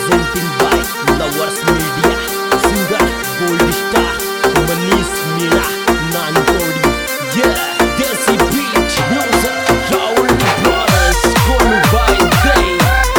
presenting by Lovers Media. Singer Gold Star Manish Meena Nantodi. Yeah, Desi Beat Music Raul Brothers Golu by Day.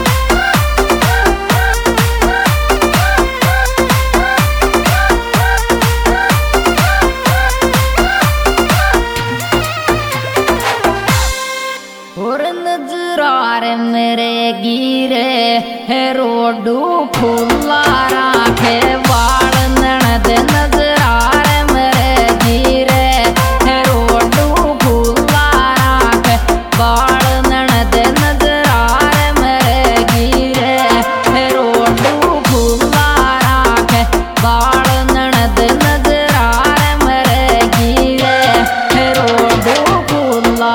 और नजरार मेरे गिरे है रोडू खुला राखे वाल ननद नजरार मेरे गिरे है रोडू खुला राखे वाल ननद नजरार मेरे गिरे है रोडू खुला राखे वाल ननद नजरार मेरे गिरे है रोडू खुला।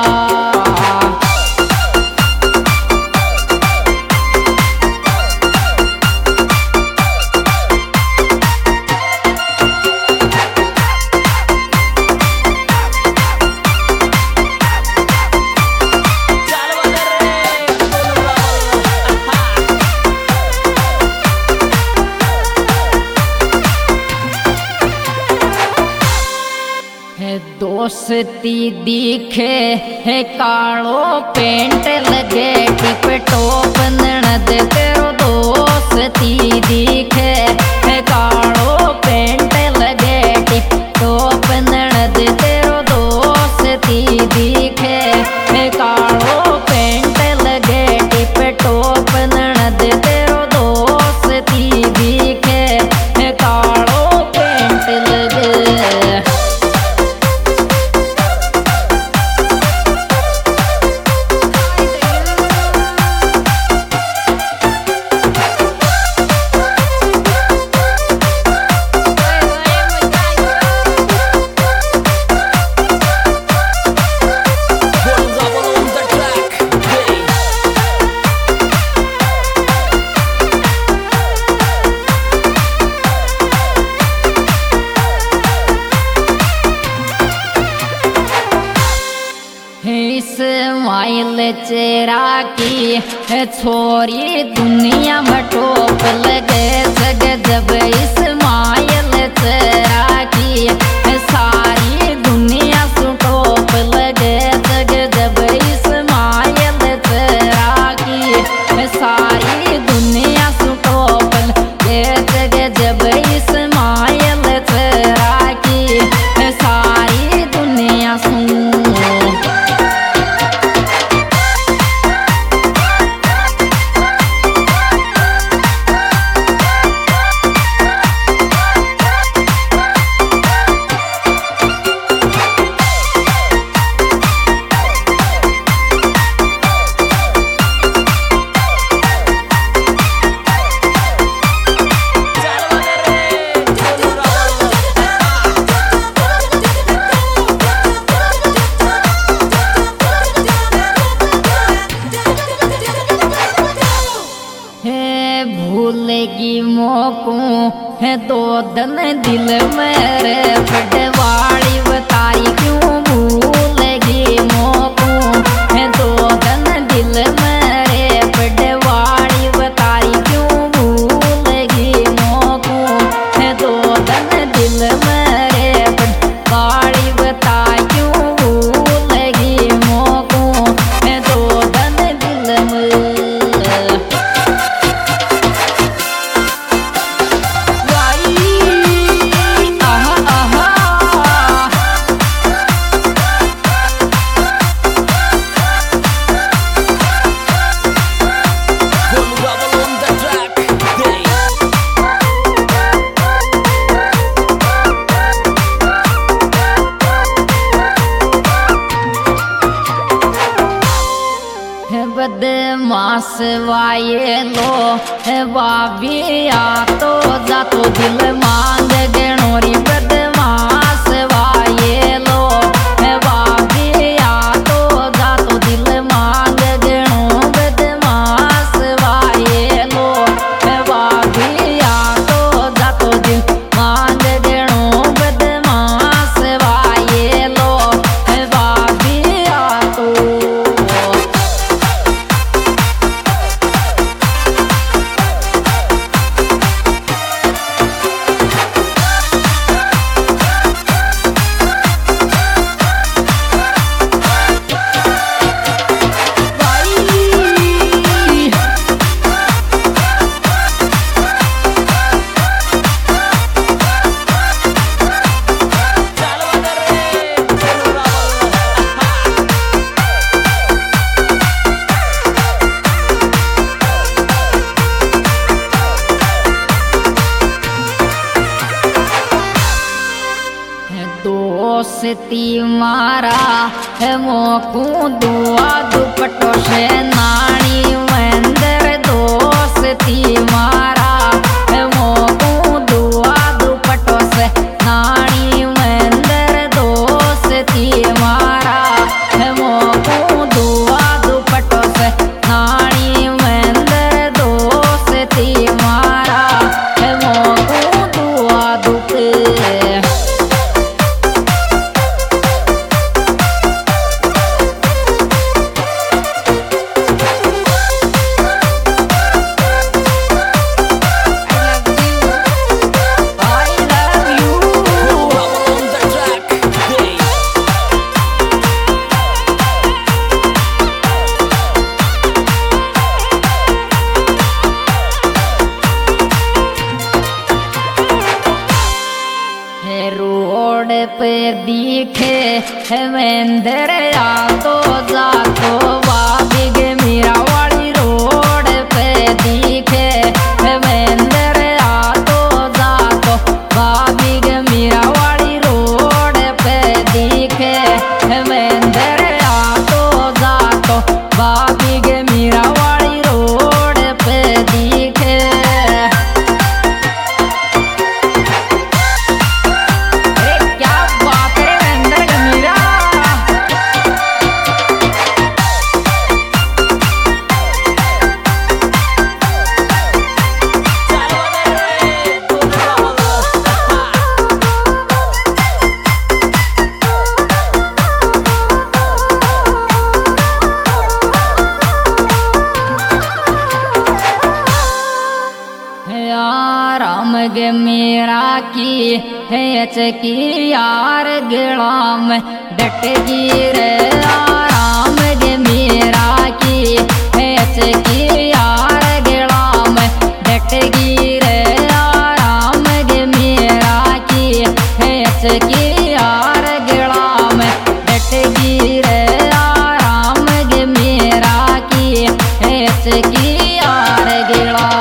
दोस्ती दिखे है कालो पेंट लगे टिप टॉप ननद तेरो दोस्ती दिखे है कालो पेंट लगे टिप टॉप ननद तेरो दोस्ती दिखे है कालो पेंट लगे टिप टॉप ननद तेरो दोस्ती दिखे है कालो पेंट लगे। इस्माइल चेरा की है छोरी दुनिया में टोप लगे जग जब इस्माइल चेरा की है सारी दुनिया सु टोप लगे जग जब इस्माइल चेरा की है सारी दुनिया सु टोप लगे जग जब इस्माइल चेरा की है सारी दुनिया सु। भूलेगी मोको है दो दन दिल मेरे बड़वाड़ी बतारी क्यों भूलेगी मोको है दो दन दिल मेरे बड़वाड़ी बतारी क्यों भूलेगी मोको है दो दन दिल मेरे बड़वाड़ी बताई क्यों भूलेगी मोको है दो दन दिल मेरे। बदमाश वाये लो है वाबिया तो जा तो दिल मांग गणोरी बदमाश वाये लो है वाबिया तो जा तो दिल मांग गणो बदमाश वाये लो है वाबिया तो जा तो दिल मांग गणो बदमाश वाये लो है वाबिया तो। दोस्ती मारा है मोकू दुआ दुपट्टो से नानी मंदिर दोस्ती मारा है मोकू दुआ दुपट्टो से नानी मंदिर दोस्ती मारा है मोकू दुआ दुपट्टो से नानी मंदिर दोस्ती मारा है मोकू दुआ दुपट्टो रोड पे दिखे है मंदिर तो जातो बाबिग मीरा वाली रोड पे दिखे है मंदिर तो जातो बाबिग मीरा वाली रोड पे दिखे है मंदिर तो जातो बाबिग मीरा वाली रोड पे दिखे। राम गे मेरा की है चकी यार गिलाम डट गिरे राम गे मेरा की है चकी यार गिलाम डट गिरे राम गे मेरा की है चकी यार गिलाम डट गिरे राम गे मेरा की है चकी यार गिलाम।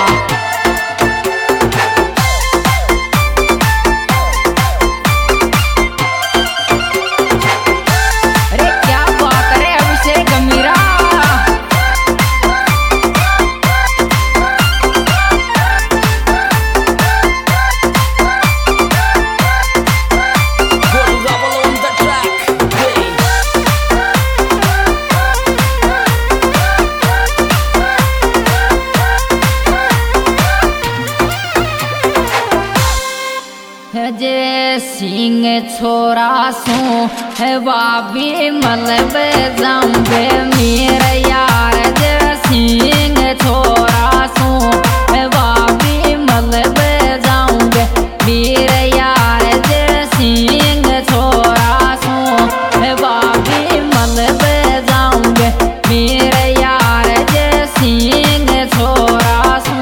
जे सिंह छोरा सो है बाबी मलब जाऊंगे मेरे यार जे सिंह छोरा सो है बाबी मलब जाऊंगे मेरे यार जे सिंह छोरा सो है बाबी मलब जाऊंगे मेरे यार जे सिंह छोरा सो।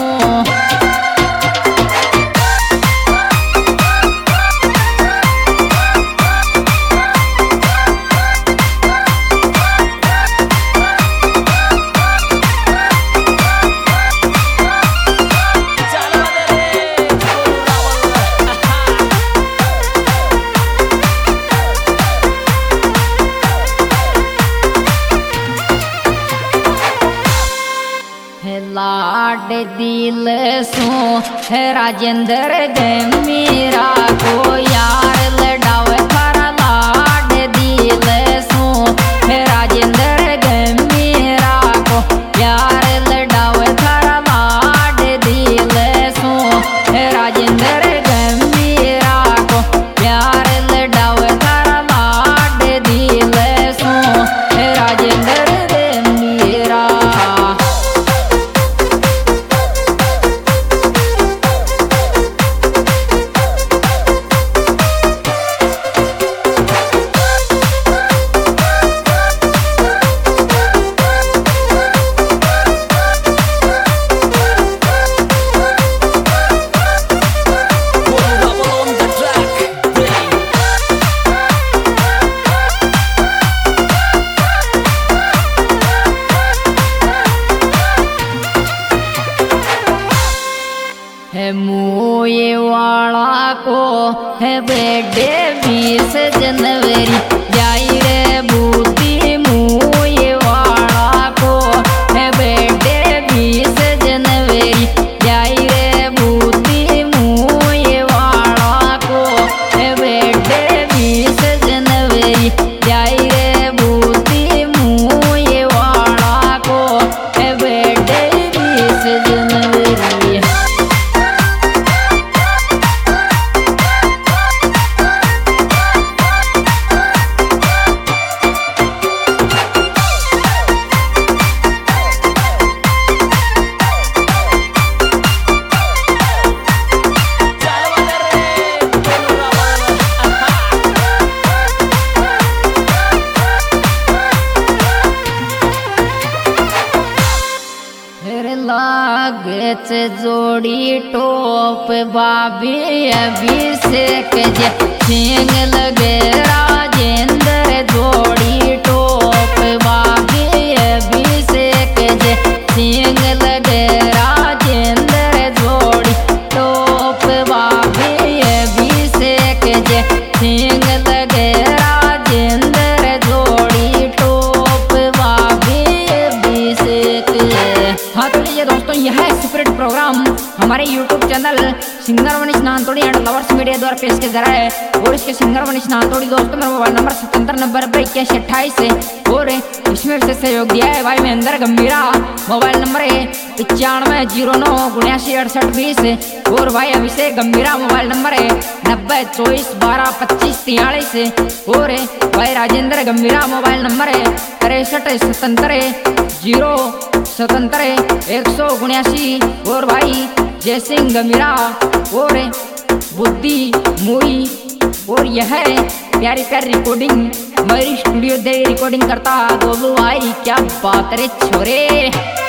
लाड दिल सो है राजेंद्र गे मेरा को यार लड़ावे थारा लाड दिल सो है राजेंद्र गे मेरा को यार लड़ावे थारा लाड दिल सो है राजेंद्र गे मेरा को यार लड़ावे थारा लाड दिल सो है राजेंद्र गे मेरा। है मुए वाला को है बेडे 20 लागच जोड़ी टोप बाबी अभिषेक जे सिंग लगे राजेंद्र जोड़ी टोप बाबी अभिषेक जे सिंग लगे राजेंद्र जोड़ी टोप बाबी अभिषेक जे सिंग लगे राजेंद्र जोड़ी टोप बाबी अभिषेक। हाँ तो ये दोस्तों यह है सेपरेट प्रोग्राम हमारे YouTube channel singer Manish Nantodi and lovers media द्वारा पेश किया जा रहा है। और इसके सिंगर मनीष नानतोड़ी दोस्तों मेरा मोबाइल नंबर 77908128 है। और इसमें विशेष सहयोग दिया है भाई महेंद्र गंभीरा। मोबाइल नंबर है 9509796820। और भाई अभिषेक गंभीरा मोबाइल नंबर है 9024122543। और भाई राजेंद्र गंभीरा मोबाइल नंबर है 6377077179। और भाई जय सिंह गंभीरा और बुद्धि मुई। और यह प्यारी प्यारी रिकॉर्डिंग मेरी स्टूडियो दे रिकॉर्डिंग करता गोलू भाई। क्या बात रे छोरे।